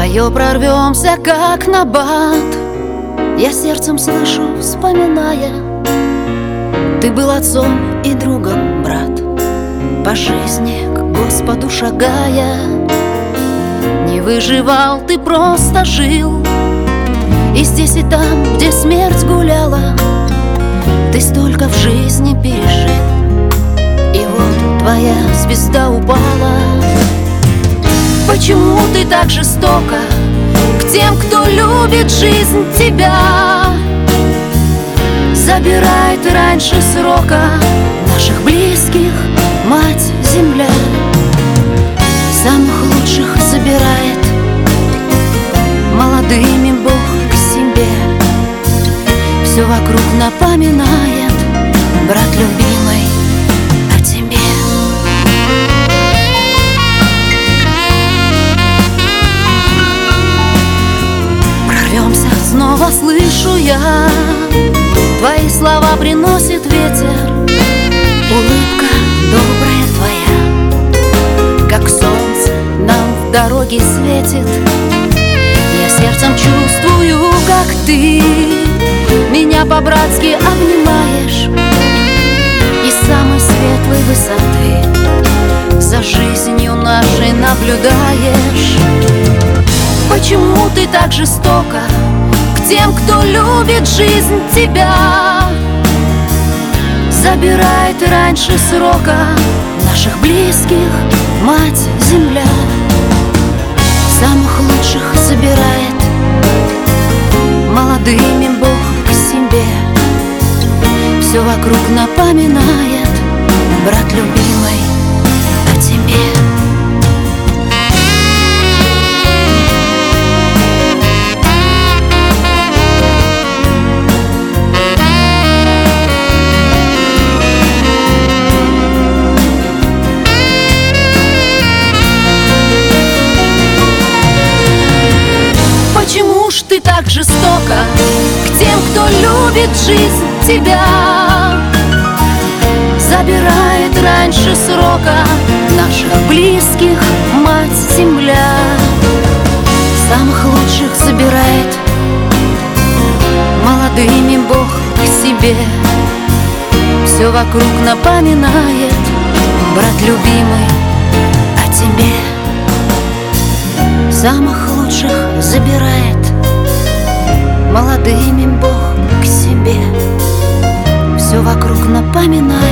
бою прорвемся, как набат. Я сердцем слышу, вспоминая, ты был отцом и другом, брат, по жизни к Господу шагая. Не выживал, ты просто жил, и здесь, и там, где смерть гуляла, ты столько в жизни пережил. И вот твоя звезда упала. Почему ты так жестоко к тем, кто любит жизнь тебя? Забирает раньше срока наших близких, мать-земля. Самых лучших забирает молодыми Бог к себе. Все вокруг напоминает, брат любимый, о тебе. Прорвемся, снова слышу я, твои слова приносит ветер. Улыбка добрая твоя, как солнце нам в дороге светит. Я сердцем чувствую, как ты меня по-братски обнимаешь, и с самой светлой высоты за жизнью нашей наблюдаешь. Почему ты так жестоко к тем, кто любит жизнь тебя? Забирает раньше срока наших близких, мать-земля. Самых лучших забирает молодыми Бог к себе. Все вокруг напоминает, брат любимый, о тебе. Почему ж ты так жестоко к тем, кто любит жизнь тебя? Забирает раньше срока наших близких, мать-земля. Самых лучших забирает молодыми Бог к себе. Все вокруг напоминает, брат любимый, о тебе. Самых лучших забирает молодыми Бог к себе. Все вокруг напоминает,